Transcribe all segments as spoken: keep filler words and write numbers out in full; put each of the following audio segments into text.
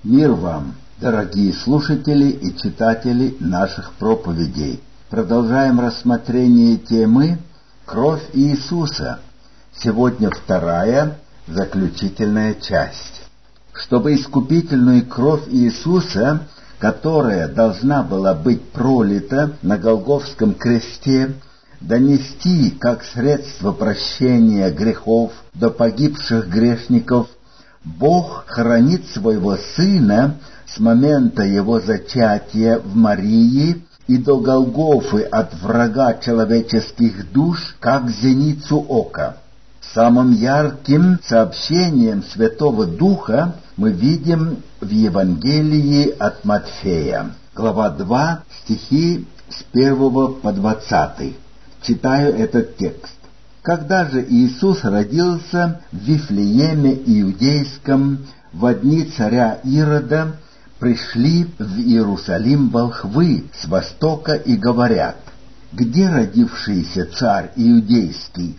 Мир вам, дорогие слушатели и читатели наших проповедей. Продолжаем рассмотрение темы «Кровь Иисуса». Сегодня вторая, заключительная часть. Чтобы искупительную кровь Иисуса, которая должна была быть пролита на Голгофском кресте, донести как средство прощения грехов до погибших грешников, Бог хранит своего Сына с момента Его зачатия в Марии и до Голгофы от врага человеческих душ, как зеницу ока. Самым ярким сообщением Святого Духа мы видим в Евангелии от Матфея, глава два, стихи с первого по двадцатый. Читаю этот текст. Когда же Иисус родился в Вифлееме Иудейском во дни царя Ирода, пришли в Иерусалим волхвы с востока и говорят: «Где родившийся царь Иудейский?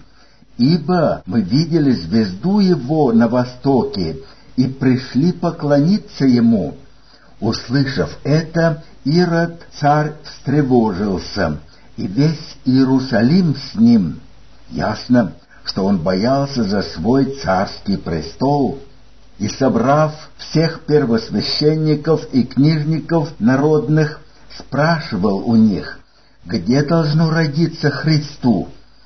Ибо мы видели звезду его на востоке и пришли поклониться ему». Услышав это, Ирод царь встревожился, и весь Иерусалим с ним. Ясно, что он боялся за свой царский престол, и, собрав всех первосвященников и книжников народных, спрашивал у них, где должно родиться Христу.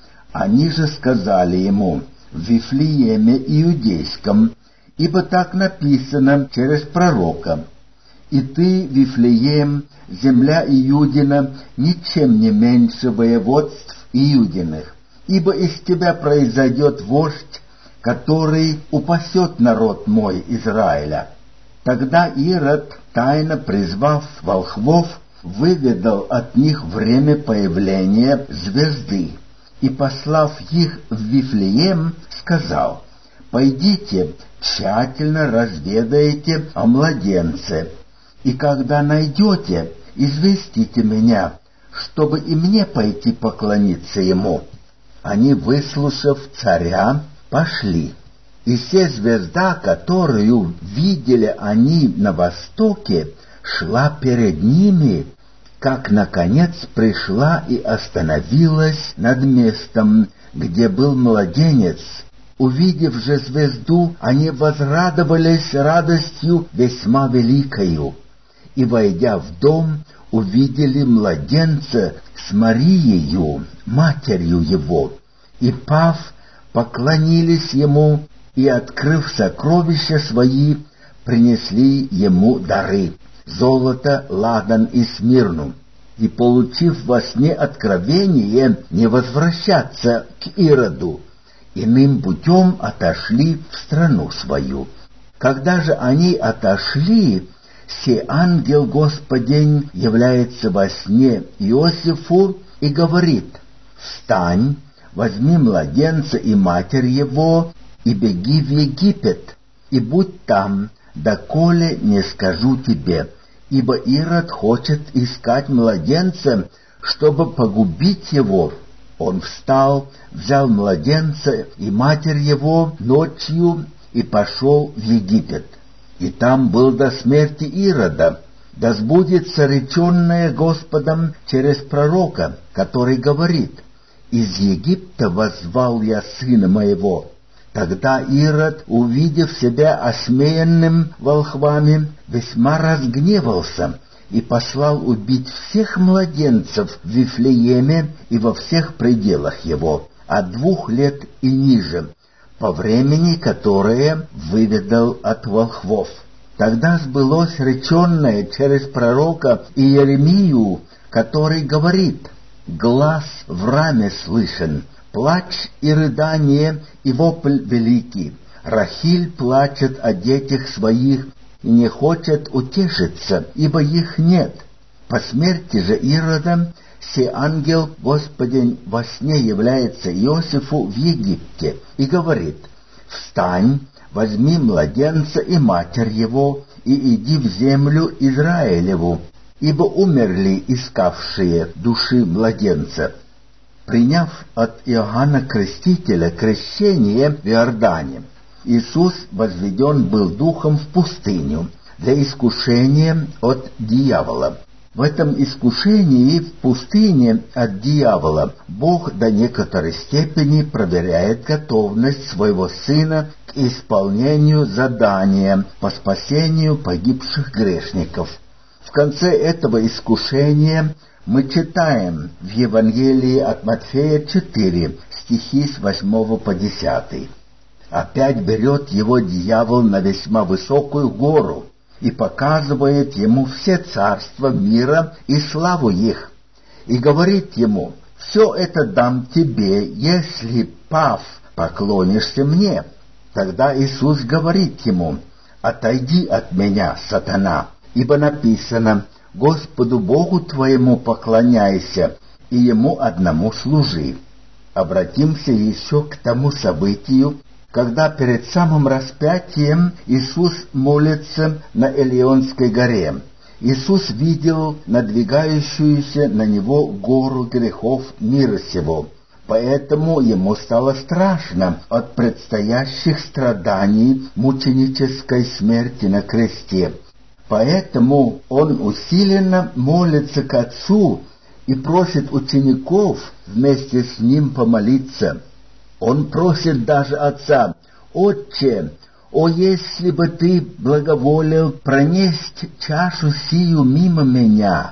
Они же сказали ему: в Вифлееме Иудейском, ибо так написано через пророка: «И ты, Вифлеем, земля Иудина, ничем не меньше воеводств Иудиных, ибо из тебя произойдет вождь, который упасет народ мой Израиля». Тогда Ирод, тайно призвав волхвов, выведал от них время появления звезды, и, послав их в Вифлеем, сказал: «Пойдите, тщательно разведайте о младенце, и когда найдете, известите меня, чтобы и мне пойти поклониться ему». Они, выслушав царя, пошли. И се звезда, которую видели они на востоке, шла перед ними, как, наконец, пришла и остановилась над местом, где был младенец. Увидев же звезду, они возрадовались радостью весьма великою, и, войдя в дом, увидели младенца с Марией, матерью его, и, пав, поклонились ему, и, открыв сокровища свои, принесли ему дары — золото, ладан и смирну, и, получив во сне откровение не возвращаться к Ироду, иным путем отошли в страну свою. Когда же они отошли, се ангел Господень является во сне Иосифу и говорит: «Встань, возьми младенца и матерь его, и беги в Египет, и будь там, доколе не скажу тебе, ибо Ирод хочет искать младенца, чтобы погубить его». Он встал, взял младенца и матерь его ночью и пошел в Египет. И там был до смерти Ирода, да сбудется реченное Господом через пророка, который говорит: «Из Египта воззвал я сына моего». Тогда Ирод, увидев себя осмеянным волхвами, весьма разгневался и послал убить всех младенцев в Вифлееме и во всех пределах его, от двух лет и ниже, по времени, которое выведал от волхвов. Тогда сбылось реченное через пророка Иеремию, который говорит: «Глас в раме слышен, плач и рыдание, и вопль великий. Рахиль плачет о детях своих и не хочет утешиться, ибо их нет». По смерти же Ирода се ангел Господень во сне является Иосифу в Египте и говорит: «Встань, возьми младенца и матерь его, и иди в землю Израилеву, ибо умерли искавшие души младенца». Приняв от Иоанна Крестителя крещение в Иордане, Иисус возведен был духом в пустыню для искушения от дьявола. В этом искушении в пустыне от дьявола Бог до некоторой степени проверяет готовность своего Сына к исполнению задания по спасению погибших грешников. В конце этого искушения мы читаем в Евангелии от Матфея четыре, стихи с восьмого по десятый. «Опять берет его дьявол на весьма высокую гору и показывает ему все царства мира и славу их, и говорит ему: все это дам тебе, если, пав, поклонишься мне. Тогда Иисус говорит ему: отойди от меня, сатана, ибо написано: Господу Богу твоему поклоняйся, и Ему одному служи». Обратимся еще к тому событию, когда перед самым распятием Иисус молится на Илионской горе. Иисус видел надвигающуюся на Него гору грехов мира сего, поэтому Ему стало страшно от предстоящих страданий мученической смерти на кресте. Поэтому Он усиленно молится к Отцу и просит учеников вместе с Ним помолиться. Он просит даже Отца: «Отче, о, если бы Ты благоволил пронесть чашу сию мимо меня».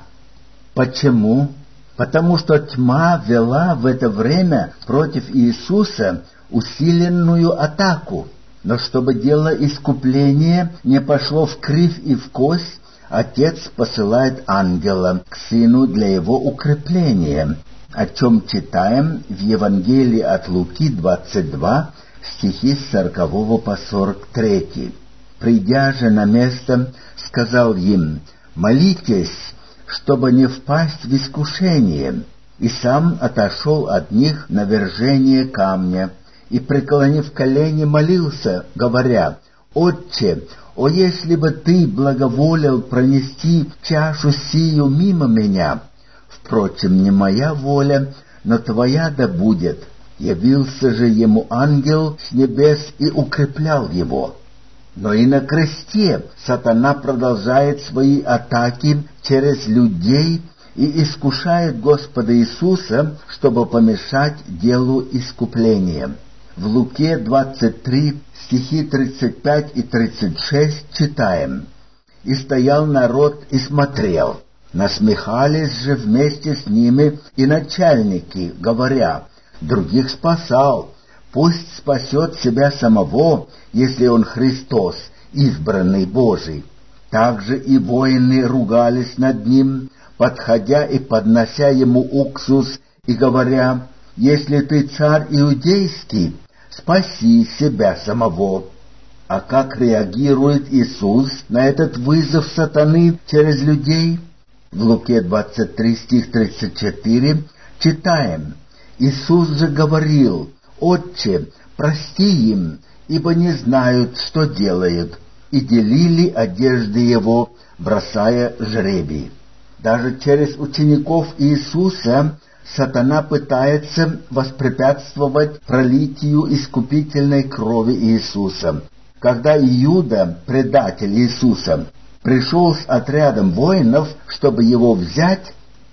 Почему? Потому что тьма вела в это время против Иисуса усиленную атаку. Но чтобы дело искупления не пошло в кривь и в кость, Отец посылает ангела к Сыну для его укрепления, о чем читаем в Евангелии от Луки двадцать два, стихи с сорокового по сорок третий. «Придя же на место, сказал им: молитесь, чтобы не впасть в искушение, и сам отошел от них на вержение камня, и, преклонив колени, молился, говоря: Отче, о, если бы Ты благоволил пронести чашу сию мимо меня! Впрочем, не моя воля, но Твоя да будет. Явился же ему ангел с небес и укреплял его». Но и на кресте сатана продолжает свои атаки через людей и искушает Господа Иисуса, чтобы помешать делу искупления. В Луке двадцать три, стихи тридцать пять и тридцать шесть читаем: «И стоял народ и смотрел. Насмехались же вместе с ними и начальники, говоря: других спасал, пусть спасет себя самого, если он Христос, избранный Божий». Также и воины ругались над ним, подходя и поднося ему уксус, и говоря: «Если ты царь иудейский, спаси себя самого». А как реагирует Иисус на этот вызов сатаны через людей? В Луке двадцать три, стих тридцать четыре читаем: «Иисус же говорил: Отче, прости им, ибо не знают, что делают, и делили одежды Его, бросая жребий». Даже через учеников Иисуса сатана пытается воспрепятствовать пролитию искупительной крови Иисуса. Когда Иуда, предатель Иисуса, пришел с отрядом воинов, чтобы его взять,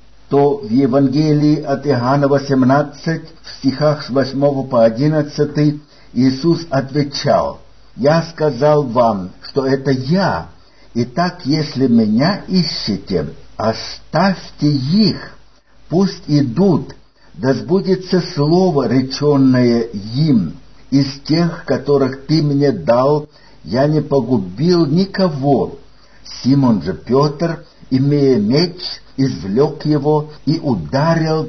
то в Евангелии от Иоанна восемнадцать, в стихах с восьмого по одиннадцатый, Иисус отвечал: «Я сказал вам, что это Я, итак, если Меня ищете, оставьте их, пусть идут, да сбудется слово, реченное им: из тех, которых Ты мне дал, я не погубил никого». Симон же Петр, имея меч, извлек его и ударил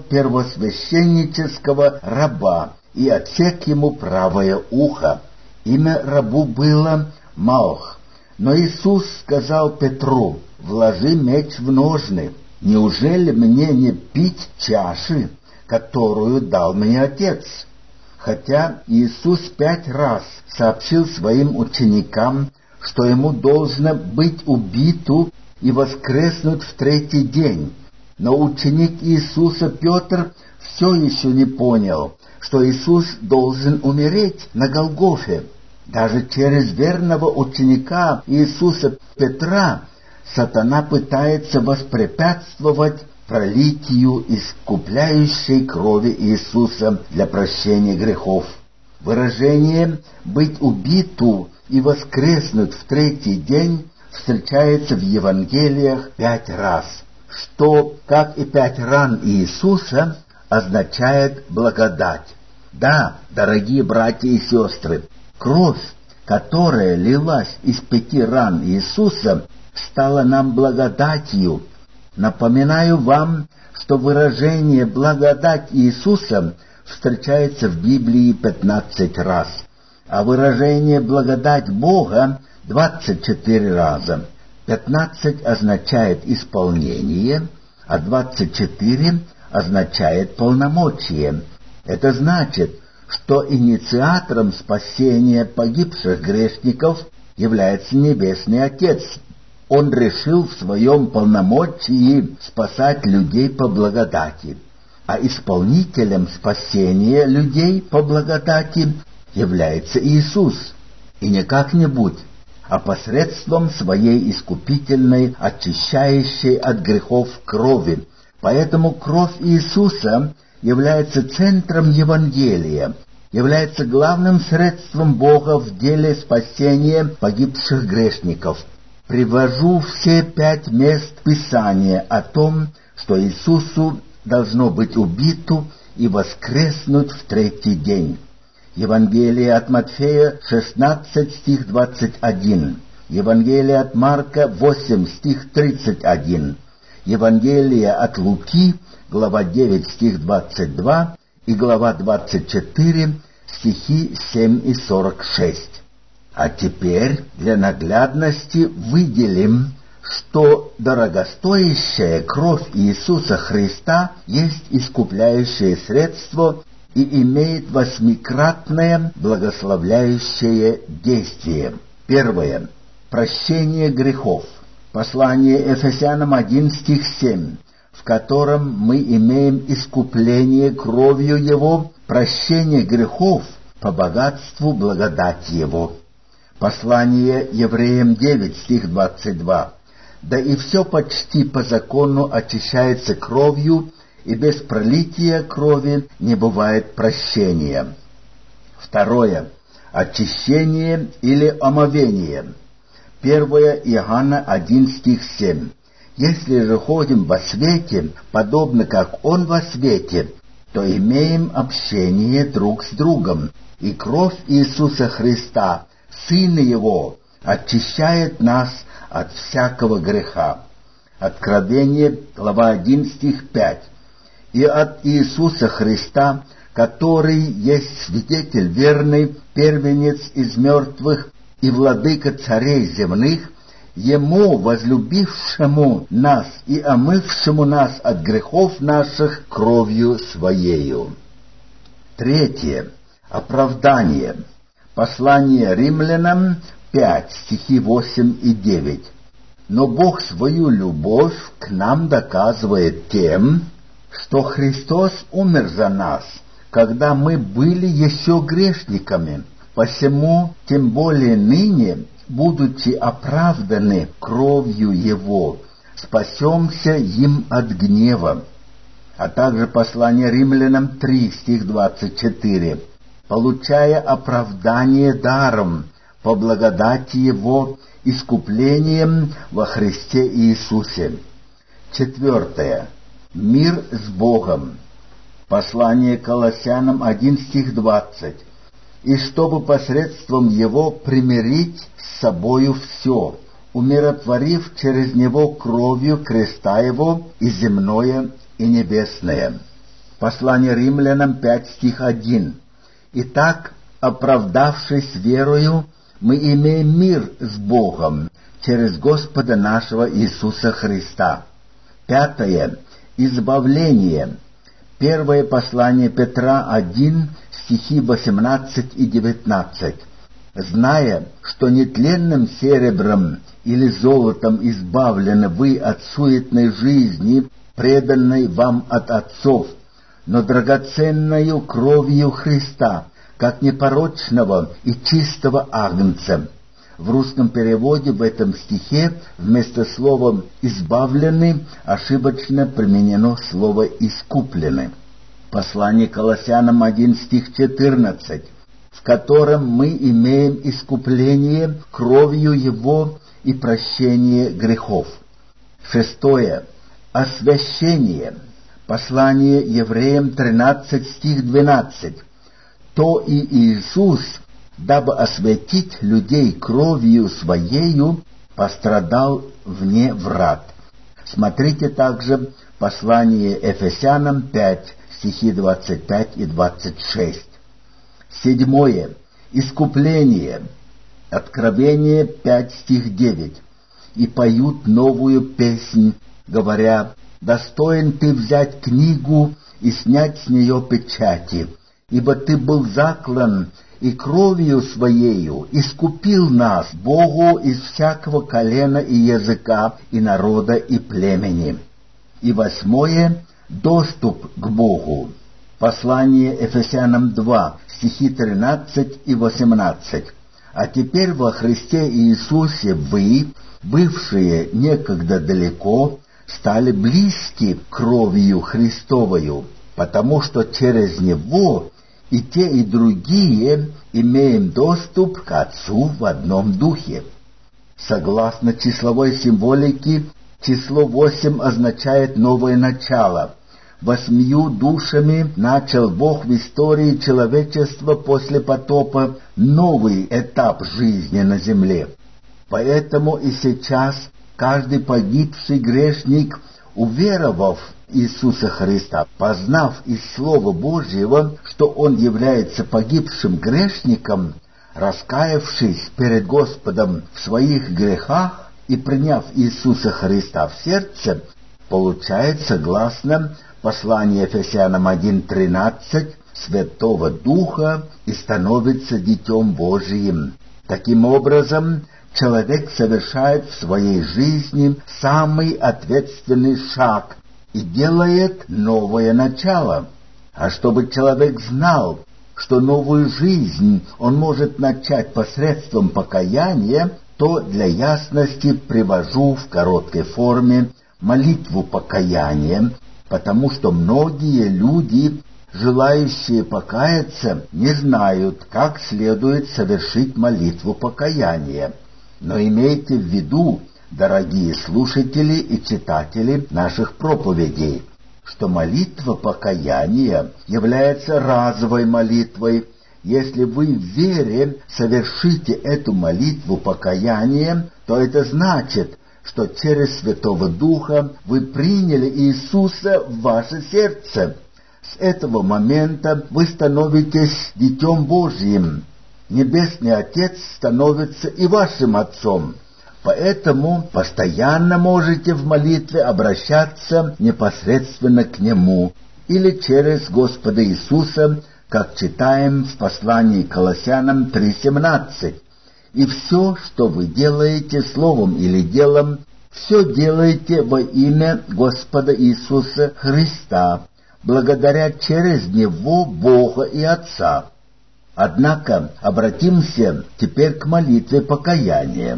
первосвященнического раба и отсек ему правое ухо. Имя рабу было Малх. Но Иисус сказал Петру: «Вложи меч в ножны. Неужели мне не пить чаши, которую дал мне Отец?» Хотя Иисус пять раз сообщил своим ученикам, что ему должно быть убиту и воскреснуть в третий день, но ученик Иисуса Петр все еще не понял, что Иисус должен умереть на Голгофе. Даже через верного ученика Иисуса Петра сатана пытается воспрепятствовать пролитию искупляющей крови Иисуса для прощения грехов. Выражение «быть убиту и воскреснуть в третий день» встречается в Евангелиях пять раз, что, как и пять ран Иисуса, означает благодать. Да, дорогие братья и сестры, кровь, которая лилась из пяти ран Иисуса, стала нам благодатью. Напоминаю вам, что выражение «благодать Иисуса» встречается в Библии пятнадцать раз, а выражение «благодать Бога» двадцать четыре раза. пятнадцать означает исполнение, а двадцать четыре означает полномочие. Это значит, что инициатором спасения погибших грешников является Небесный Отец. Он решил в своем полномочии спасать людей по благодати, а исполнителем спасения людей по благодати является Иисус, и не как-нибудь, а посредством своей искупительной, очищающей от грехов крови. Поэтому кровь Иисуса является центром Евангелия, является главным средством Бога в деле спасения погибших грешников. Привожу все пять мест Писания о том, что Иисусу должно быть убиту и воскреснуть в третий день. Евангелие от Матфея шестнадцать, стих двадцать один, Евангелие от Марка восемь, стих тридцать один, Евангелие от Луки, глава девять, стих двадцать два и глава двадцать четыре, стихи семь и сорок шесть. А теперь для наглядности выделим, что дорогостоящая кровь Иисуса Христа есть искупляющее средство и имеет восьмикратное благословляющее действие. Первое. Прощение грехов. Послание Ефесянам один, стих семь, в котором мы имеем искупление кровью Его, прощение грехов по богатству благодати Его. Послание Евреям девять, стих двадцать два. Да и все почти по закону очищается кровью, и без пролития крови не бывает прощения. Второе. Очищение или омовение. Первое Иоанна один, стих семь. Если же ходим во свете, подобно как Он во свете, то имеем общение друг с другом, и кровь Иисуса Христа, Сына Его, очищает нас от всякого греха. Откровение, глава один, стих пять. И от Иисуса Христа, который есть свидетель верный, первенец из мертвых и владыка царей земных, Ему, возлюбившему нас и омывшему нас от грехов наших кровью Своею. Третье. Оправдание. Послание Римлянам пять, стихи восемь и девять. Но Бог свою любовь к нам доказывает тем, что Христос умер за нас, когда мы были еще грешниками. Посему, тем более ныне, будучи оправданы кровью Его, спасемся им от гнева. А также послание Римлянам три, стих двадцать четыре. Получая оправдание даром по благодати Его, искуплением во Христе Иисусе. Четвертое. Мир с Богом. Послание Колоссянам один, стих двадцать. И чтобы посредством Его примирить с собою все, умиротворив через Него кровью креста Его и земное, и небесное. Послание Римлянам пять, стих один. Итак, оправдавшись верою, мы имеем мир с Богом через Господа нашего Иисуса Христа. Пятое. Избавление. Первое послание Петра один, стихи восемнадцать и девятнадцать. Зная, что нетленным серебром или золотом избавлены вы от суетной жизни, преданной вам от отцов, но драгоценною кровью Христа, как непорочного и чистого агнца. В русском переводе в этом стихе вместо слова «избавлены» ошибочно применено слово «искуплены». Послание Колоссянам один стих четырнадцать, в котором мы имеем искупление кровью Его и прощение грехов. Шестое. Освящение. Послание Евреям тринадцать стих двенадцать. То и Иисус, дабы освятить людей кровью Своею, пострадал вне врат. Смотрите также послание Ефесянам пять, стихи двадцать пять и двадцать шесть. Седьмое. Искупление. Откровение пять, стих девять. И поют новую песнь, говоря: «Достоин ты взять книгу и снять с нее печати, ибо ты был заклан, и кровью Своею искупил нас, Богу, из всякого колена и языка, и народа, и племени». И восьмое. Доступ к Богу. Послание Ефесянам два, стихи тринадцать и восемнадцать. «А теперь во Христе Иисусе вы, бывшие некогда далеко, стали близки кровью Христовою, потому что через Него и те, и другие имеем доступ к Отцу в одном духе». Согласно числовой символике, число восемь означает новое начало. Восьмью душами начал Бог в истории человечества после потопа новый этап жизни на земле. Поэтому и сейчас каждый погибший грешник, уверовав в Иисуса Христа, познав из Слова Божьего, что он является погибшим грешником, раскаявшись перед Господом в своих грехах и приняв Иисуса Христа в сердце, получает, согласно посланию Ефесянам один тринадцать, Святого Духа и становится Детем Божиим. Таким образом, человек совершает в своей жизни самый ответственный шаг и делает новое начало. А чтобы человек знал, что новую жизнь он может начать посредством покаяния, то для ясности привожу в короткой форме молитву покаяния, потому что многие люди, желающие покаяться, не знают, как следует совершить молитву покаяния. Но имейте в виду, дорогие слушатели и читатели наших проповедей, что молитва покаяния является разовой молитвой. Если вы в вере совершите эту молитву покаяния, то это значит, что через Святого Духа вы приняли Иисуса в ваше сердце. С этого момента вы становитесь Детем Божьим. Небесный Отец становится и вашим Отцом. Поэтому постоянно можете в молитве обращаться непосредственно к Нему или через Господа Иисуса, как читаем в послании Колоссянам три семнадцать. И все, что вы делаете словом или делом, все делаете во имя Господа Иисуса Христа, благодаря через Него Бога и Отца. Однако обратимся теперь к молитве покаяния.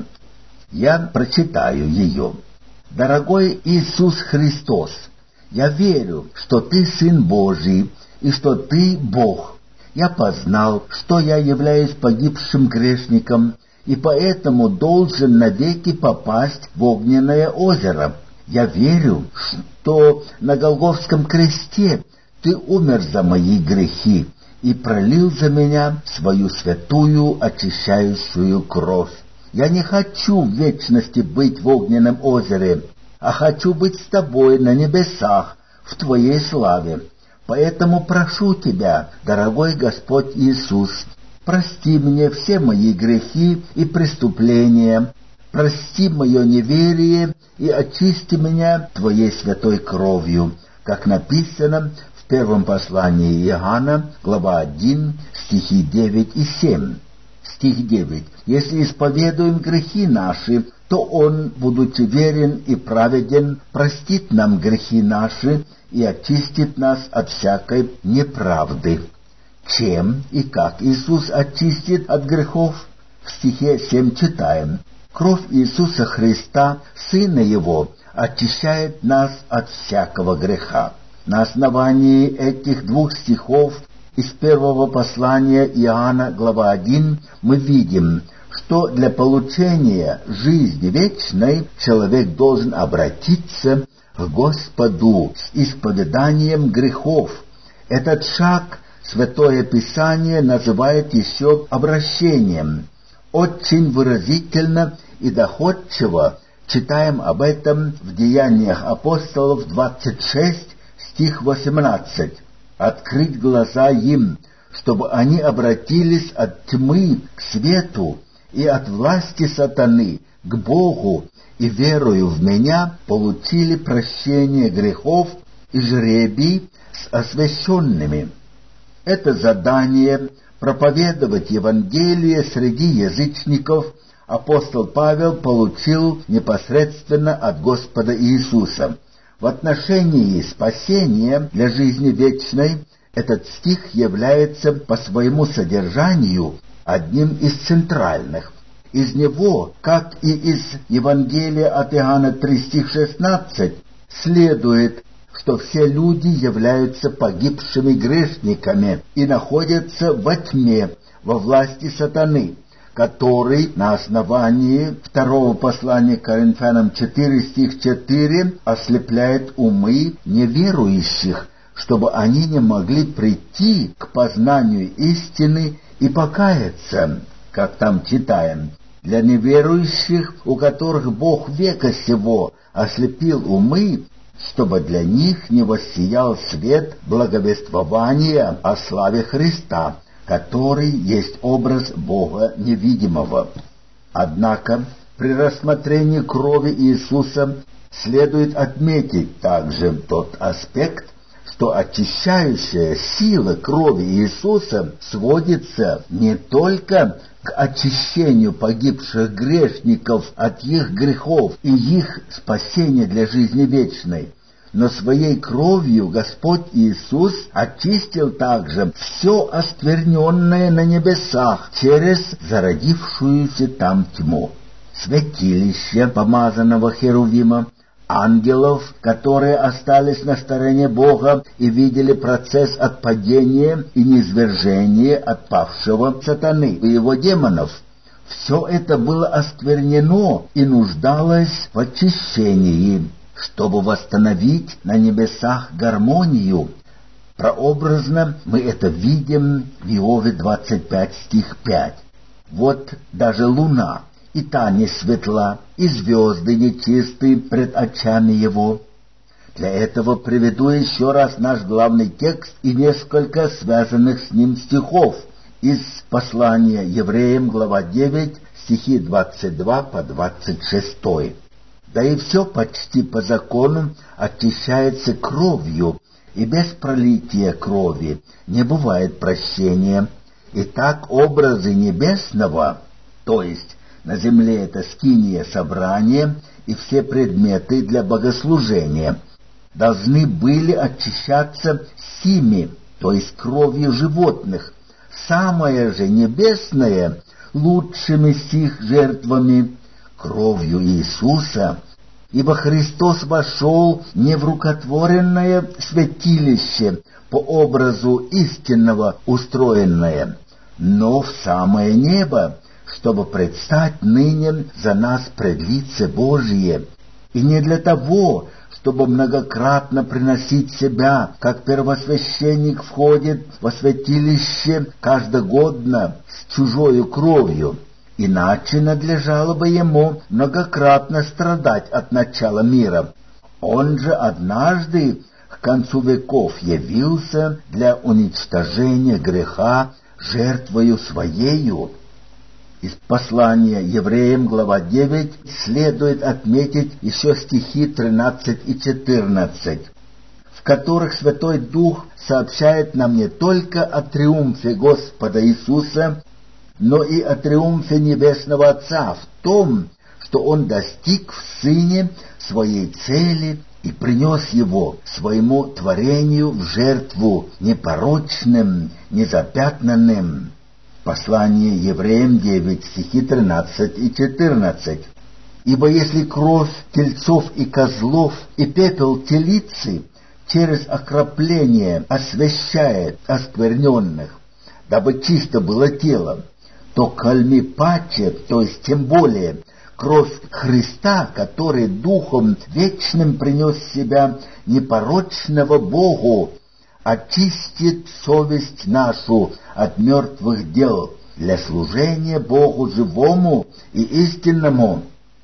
Я прочитаю ее. «Дорогой Иисус Христос, я верю, что Ты Сын Божий и что Ты Бог. Я познал, что я являюсь погибшим грешником, и поэтому должен навеки попасть в огненное озеро. Я верю, что на Голгофском кресте Ты умер за мои грехи и пролил за меня свою святую очищающую кровь. Я не хочу в вечности быть в огненном озере, а хочу быть с Тобой на небесах, в Твоей славе. Поэтому прошу Тебя, дорогой Господь Иисус, прости мне все мои грехи и преступления, прости мое неверие и очисти меня Твоей святой кровью, как написано в первом послании Иоанна, глава один, стихи девять и семь. Стих девять. «Если исповедуем грехи наши, то Он, будучи верен и праведен, простит нам грехи наши и очистит нас от всякой неправды». Чем и как Иисус очистит от грехов? В стихе семь читаем: «Кровь Иисуса Христа, Сына Его, очищает нас от всякого греха». На основании этих двух стихов из первого послания Иоанна, глава один, мы видим, что для получения жизни вечной человек должен обратиться к Господу с исповеданием грехов. Этот шаг Святое Писание называет еще обращением. Очень выразительно и доходчиво читаем об этом в Деяниях апостолов двадцать шесть, стих восемнадцать. «Открыть глаза им, чтобы они обратились от тьмы к свету и от власти сатаны к Богу, и, верою в Меня, получили прощение грехов и жребий с освященными». Это задание проповедовать Евангелие среди язычников апостол Павел получил непосредственно от Господа Иисуса. В отношении спасения для жизни вечной этот стих является по своему содержанию одним из центральных. Из него, как и из Евангелия от Иоанна три, стих шестнадцать, следует, что все люди являются погибшими грешниками и находятся во тьме, во власти сатаны, который на основании второго послания к Коринфянам четыре, стих четыре, ослепляет умы неверующих, чтобы они не могли прийти к познанию истины и покаяться, как там читаем. Для неверующих, у которых Бог века сего ослепил умы, чтобы для них не воссиял свет благовествования о славе Христа, который есть образ Бога невидимого. Однако при рассмотрении крови Иисуса следует отметить также тот аспект, что очищающая сила крови Иисуса сводится не только к очищению погибших грешников от их грехов и их спасения для жизни вечной, но своей кровью Господь Иисус очистил также все оскверненное на небесах через зародившуюся там тьму. Святилище помазанного Херувима, ангелов, которые остались на стороне Бога и видели процесс отпадения и низвержения отпавшего сатаны и его демонов. Все это было осквернено и нуждалось в очищении, чтобы восстановить на небесах гармонию. Прообразно мы это видим в Иове двадцать пять, стих пять. «Вот даже луна, и та не светла, и звезды нечисты пред очами его». Для этого приведу еще раз наш главный текст и несколько связанных с ним стихов из послания Евреям, глава девять, стихи двадцать два по двадцать шесть. «Да и все почти по закону очищается кровью, и без пролития крови не бывает прощения. Итак, образы небесного, то есть на земле это скиния собрания и все предметы для богослужения, должны были очищаться сими, то есть кровью животных. Самое же небесное лучшими сих жертвами, кровью Иисуса, ибо Христос вошел не в рукотворенное святилище по образу истинного устроенное, но в самое небо, чтобы предстать ныне за нас пред лице Божие, и не для того, чтобы многократно приносить себя, как первосвященник входит во святилище каждогодно с чужою кровью, иначе надлежало бы ему многократно страдать от начала мира. Он же однажды к концу веков явился для уничтожения греха жертвою своею. Из послания Евреям, глава девять, следует отметить еще стихи тринадцать и четырнадцать, в которых Святой Дух сообщает нам не только о триумфе Господа Иисуса, но и о триумфе Небесного Отца в том, что Он достиг в Сыне своей цели и принес его своему творению в жертву непорочным, незапятнанным. Послание Евреям девять, стихи тринадцать и четырнадцать. Ибо если кровь тельцов и козлов и пепел телицы через окропление освящает оскверненных, дабы чисто было тело, то кальми паче, то есть тем более кровь Христа, который Духом Вечным принес себя непорочного Богу, очистит совесть нашу от мертвых дел для служения Богу живому и истинному.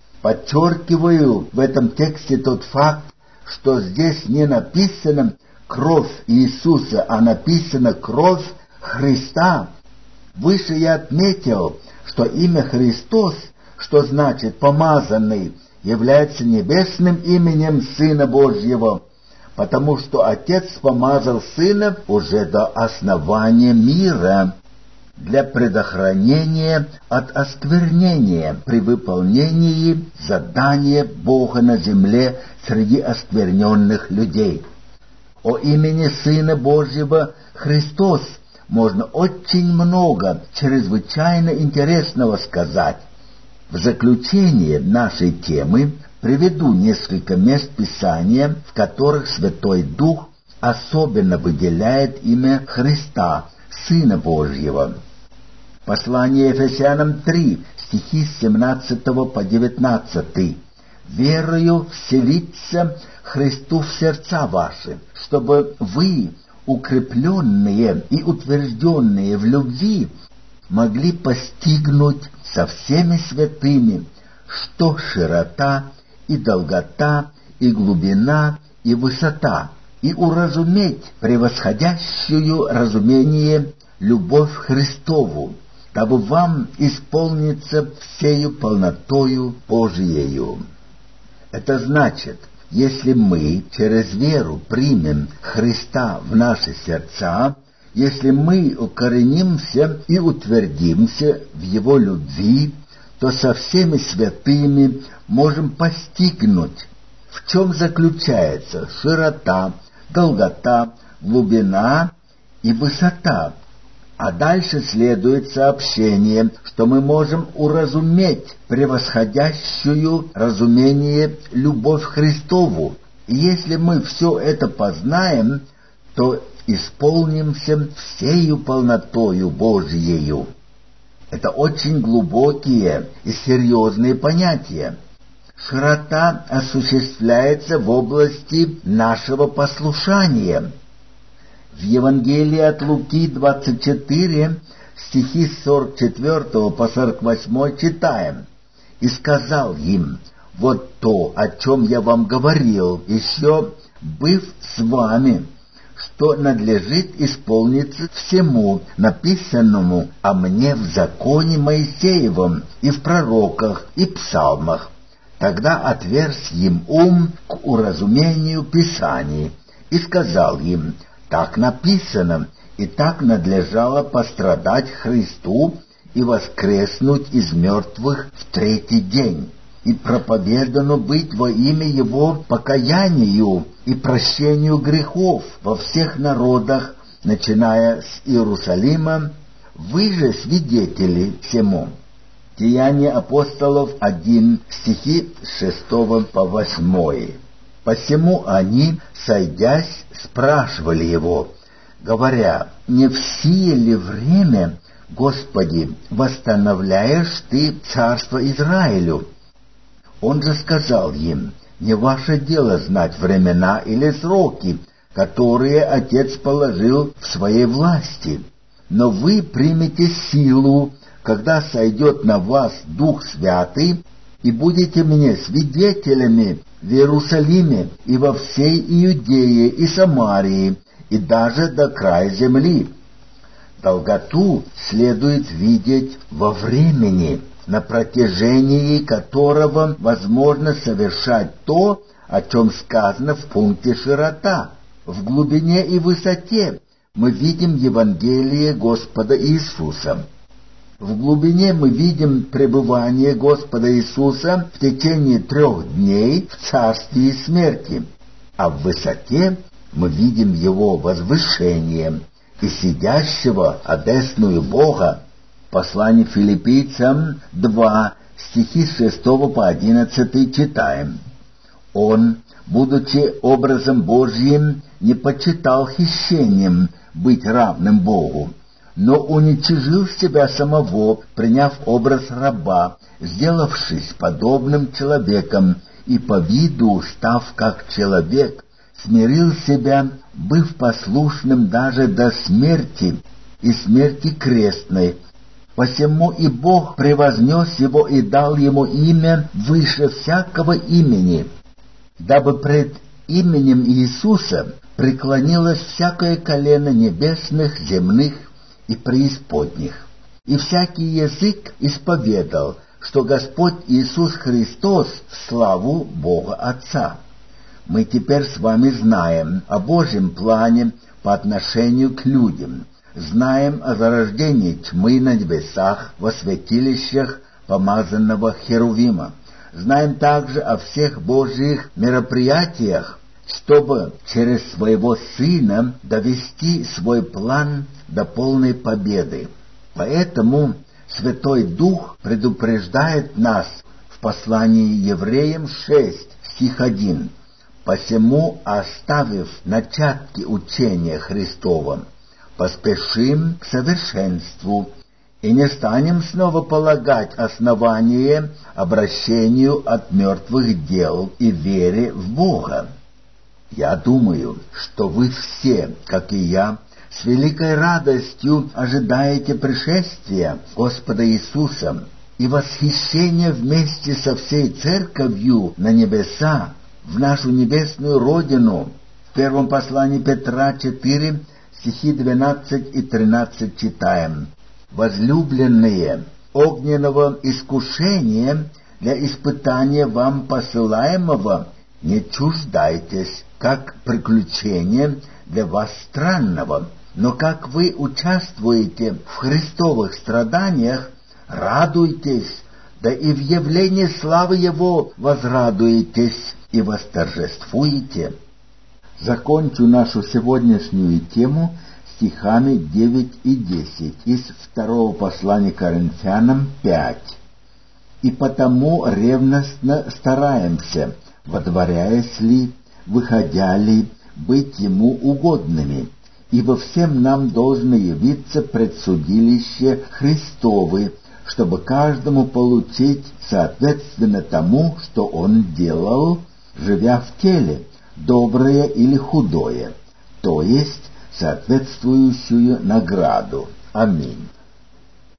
Подчеркиваю в этом тексте тот факт, что здесь не написано «кровь Иисуса», а написано «кровь Христа». Выше я отметил, что имя Христос, что значит «помазанный», является небесным именем Сына Божьего, потому что Отец помазал Сына уже до основания мира для предохранения от осквернения при выполнении задания Бога на земле среди оскверненных людей. О имени Сына Божьего Христос можно очень много чрезвычайно интересного сказать. В заключение нашей темы приведу несколько мест Писания, в которых Святой Дух особенно выделяет имя Христа, Сына Божьего. Послание Ефесянам три, стихи с семнадцатого по девятнадцатый. «Верою вселиться Христу в сердца ваши, чтобы вы, укрепленные и утвержденные в любви, могли постигнуть со всеми святыми, что широта и долгота и глубина и высота, и уразуметь превосходящую разумение любовь Христову, дабы вам исполниться всею полнотою Божиею». Это значит, если мы через веру примем Христа в наши сердца, если мы укоренимся и утвердимся в Его любви, то со всеми святыми можем постигнуть, в чем заключается широта, долгота, глубина и высота. А дальше следует сообщение, что мы можем уразуметь превосходящую разумение любовь Христову. И если мы все это познаем, то исполнимся всею полнотою Божиею. Это очень глубокие и серьезные понятия. Широта осуществляется в области нашего послушания. В Евангелии от Луки двадцать четыре, стихи с сорок четвёртого по сорок восьмой читаем: «И сказал им: вот то, о чем я вам говорил, еще быв с вами, что надлежит исполниться всему написанному о мне в законе Моисеевом и в пророках и псалмах. Тогда отверз им ум к уразумению Писаний, и сказал им: так написано, и так надлежало пострадать Христу и воскреснуть из мертвых в третий день, и проповедано быть во имя Его покаянию и прощению грехов во всех народах, начиная с Иерусалима. Вы же свидетели всему». Деяния апостолов один, стихи с шестого по восьмой. «Посему они, сойдясь, спрашивали его, говоря: не в сие ли время, Господи, восстановляешь Ты царство Израилю? Он же сказал им: не ваше дело знать времена или сроки, которые Отец положил в своей власти, но вы примете силу, когда сойдет на вас Дух Святый, и будете мне свидетелями в Иерусалиме и во всей Иудее и Самарии, и даже до края земли». Долготу следует видеть во времени, на протяжении которого возможно совершать то, о чем сказано в пункте «широта». В глубине и высоте мы видим Евангелие Господа Иисуса. В глубине мы видим пребывание Господа Иисуса в течение трех дней в царстве и смерти. а в высоте мы видим его возвышение и сидящего одесную Бога. Послание Филиппийцам два, стихи с шестого по одиннадцатый читаем. Он, будучи образом Божьим, не почитал хищением быть равным Богу, но уничижил себя самого, приняв образ раба, сделавшись подобным человеком, и по виду, став как человек, смирил себя, быв послушным даже до смерти и смерти крестной. Посему и Бог превознес его и дал ему имя выше всякого имени, дабы пред именем Иисуса преклонилось всякое колено небесных, земных и преисподних, и всякий язык исповедал, что Господь Иисус Христос в славу Бога Отца. Мы теперь с вами знаем о Божьем плане по отношению к людям, знаем о зарождении тьмы на небесах, во святилищах помазанного Херувима, знаем также о всех Божьих мероприятиях, чтобы через своего Сына довести свой план до полной победы. Поэтому Святой Дух предупреждает нас в послании Евреям шесть, стих один. «Посему, оставив начатки учения Христова, поспешим к совершенству и не станем снова полагать основание обращению от мертвых дел и вере в Бога». Я думаю, что вы все, как и я, с великой радостью ожидаете пришествия Господа Иисуса и восхищения вместе со всей Церковью на небеса, в нашу небесную Родину. В первом послании Петра четыре, стихи двенадцать и тринадцать читаем. «Возлюбленные, огненного искушения для испытания вам посылаемого не чуждайтесь, как приключение для вас странного, но как вы участвуете в Христовых страданиях, радуйтесь, да и в явлении славы Его возрадуетесь и восторжествуете». Закончу нашу сегодняшнюю тему стихами девять и десять из второго послания Коринфянам пять. «И потому ревностно стараемся, водворяясь ли, выходя ли, быть Ему угодными, ибо всем нам должно явиться предсудилище Христовы, чтобы каждому получить соответственно тому, что он делал, живя в теле, доброе или худое, то есть соответствующую награду. Аминь.